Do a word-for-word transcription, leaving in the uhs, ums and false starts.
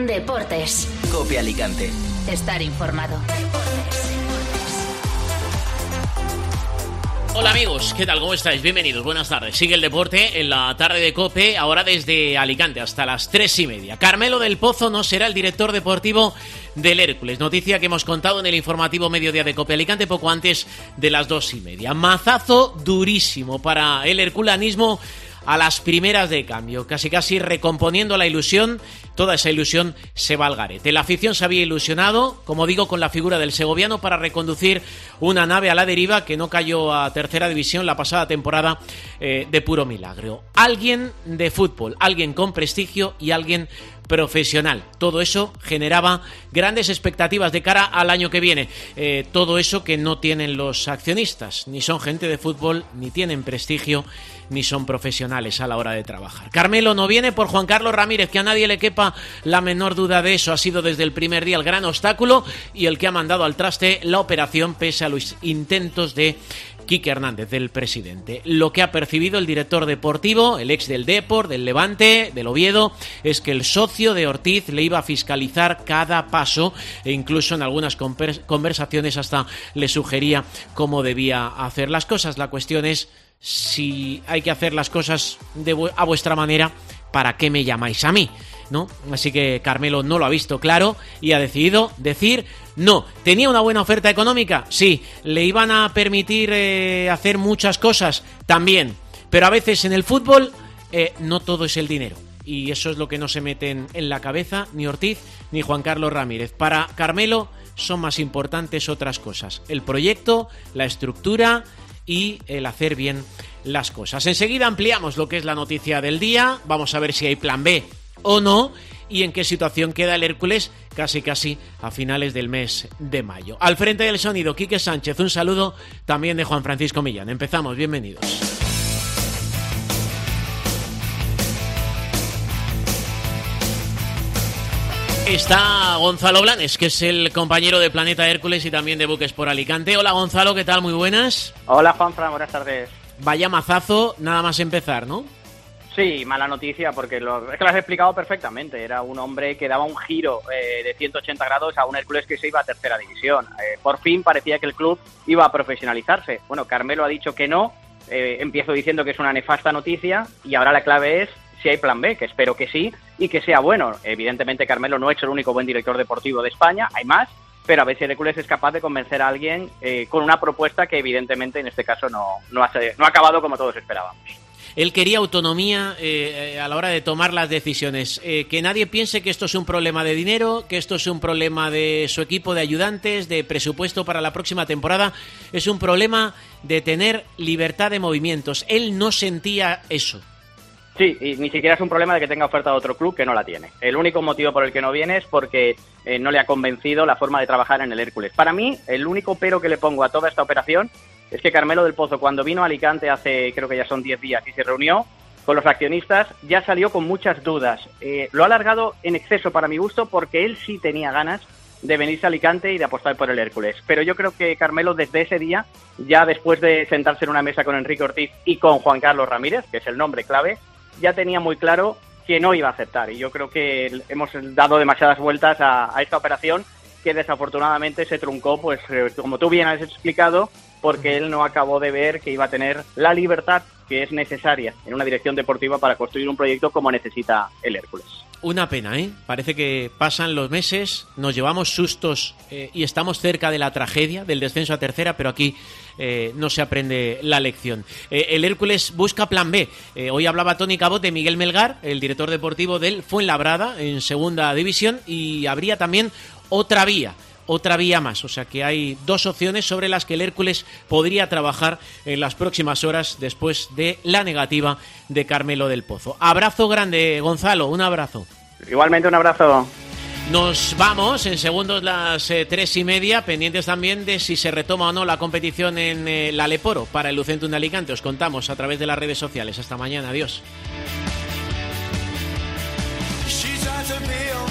Deportes. COPE Alicante. Estar informado. Hola amigos, ¿qué tal? ¿Cómo estáis? Bienvenidos, buenas tardes. Sigue el deporte en la tarde de COPE, ahora desde Alicante hasta las tres y media. Carmelo del Pozo no será el director deportivo del Hércules, noticia que hemos contado en el informativo mediodía de COPE Alicante poco antes de las dos y media. Mazazo durísimo para el herculanismo a las primeras de cambio, casi casi recomponiendo la ilusión. Toda esa ilusión se va al garete. La afición se había ilusionado, como digo, con la figura del segoviano para reconducir una nave a la deriva que no cayó a tercera división la pasada temporada eh, de puro milagro. Alguien de fútbol, alguien con prestigio y alguien profesional. Todo eso generaba grandes expectativas de cara al año que viene. Eh, todo eso que no tienen los accionistas. Ni son gente de fútbol, ni tienen prestigio, ni son profesionales a la hora de trabajar. Carmelo no viene por Juan Carlos Ramírez, que a nadie le quepa la menor duda de eso. Ha sido desde el primer día el gran obstáculo y el que ha mandado al traste la operación pese a los intentos de Quique Hernández, del presidente. Lo que ha percibido el director deportivo, el ex del Depor, del Levante, del Oviedo, es que el socio de Ortiz le iba a fiscalizar cada paso e incluso en algunas conversaciones hasta le sugería cómo debía hacer las cosas. La cuestión es si hay que hacer las cosas de vu- a vuestra manera, ¿para qué me llamáis a mí? ¿No? Así que Carmelo no lo ha visto claro y ha decidido decir no. ¿Tenía una buena oferta económica? Sí. ¿Le iban a permitir eh, hacer muchas cosas? También. Pero a veces en el fútbol eh, no todo es el dinero. Y eso es lo que no se meten en la cabeza ni Ortiz ni Juan Carlos Ramírez. Para Carmelo son más importantes otras cosas. El proyecto, la estructura y el hacer bien las cosas. Enseguida ampliamos lo que es la noticia del día. Vamos a ver si hay plan B o no y en qué situación queda el Hércules casi casi a finales del mes de mayo. Al frente del sonido, Quique Sánchez. Un saludo también de Juan Francisco Millán. Empezamos, bienvenidos. Está Gonzalo Blanes, que es el compañero de Planeta Hércules y también de Buques por Alicante. Hola Gonzalo, ¿qué tal? Muy buenas. Hola Juanfran, buenas tardes. Vaya mazazo, nada más empezar, ¿no? Sí, mala noticia porque lo, es que lo has explicado perfectamente. Era un hombre que daba un giro eh, de ciento ochenta grados a un Hércules que se iba a tercera división. Eh, por fin parecía que el club iba a profesionalizarse. Bueno, Carmelo ha dicho que no. Eh, empiezo diciendo que es una nefasta noticia y ahora la clave es si hay plan B, que espero que sí y que sea bueno. Evidentemente Carmelo no es el único buen director deportivo de España, hay más, pero a ver si el Hércules es capaz de convencer a alguien eh, con una propuesta que evidentemente en este caso no, no, ha, no ha acabado como todos esperábamos. Él quería autonomía eh, a la hora de tomar las decisiones. Eh, que nadie piense que esto es un problema de dinero, que esto es un problema de su equipo de ayudantes, de presupuesto para la próxima temporada. Es un problema de tener libertad de movimientos. Él no sentía eso. Sí, y ni siquiera es un problema de que tenga oferta de otro club que no la tiene. El único motivo por el que no viene es porque eh, no le ha convencido la forma de trabajar en el Hércules. Para mí, el único pero que le pongo a toda esta operación es que Carmelo del Pozo, cuando vino a Alicante hace, creo que ya son diez días, y se reunió con los accionistas, ya salió con muchas dudas. Eh, lo ha alargado en exceso para mi gusto porque él sí tenía ganas de venirse a Alicante y de apostar por el Hércules. Pero yo creo que Carmelo desde ese día, ya después de sentarse en una mesa con Enrique Ortiz y con Juan Carlos Ramírez, que es el nombre clave, ya tenía muy claro que no iba a aceptar. Y yo creo que hemos dado demasiadas vueltas a, a esta operación que desafortunadamente se truncó, pues como tú bien has explicado, porque él no acabó de ver que iba a tener la libertad que es necesaria en una dirección deportiva para construir un proyecto como necesita el Hércules. Una pena, ¿eh? Parece que pasan los meses, nos llevamos sustos eh, y estamos cerca de la tragedia, del descenso a tercera, pero aquí eh, no se aprende la lección. Eh, el Hércules busca plan B. Eh, hoy hablaba Toni Cabot de Miguel Melgar, el director deportivo del Fuenlabrada, en segunda división, y habría también otra vía. Otra vía más, o sea que hay dos opciones sobre las que el Hércules podría trabajar en las próximas horas después de la negativa de Carmelo del Pozo. Abrazo grande, Gonzalo, un abrazo. Igualmente un abrazo. Nos vamos, en segundos las eh, tres y media, pendientes también de si se retoma o no la competición en eh, la Leporo para el Lucentum de Alicante. Os contamos a través de las redes sociales. Hasta mañana, adiós.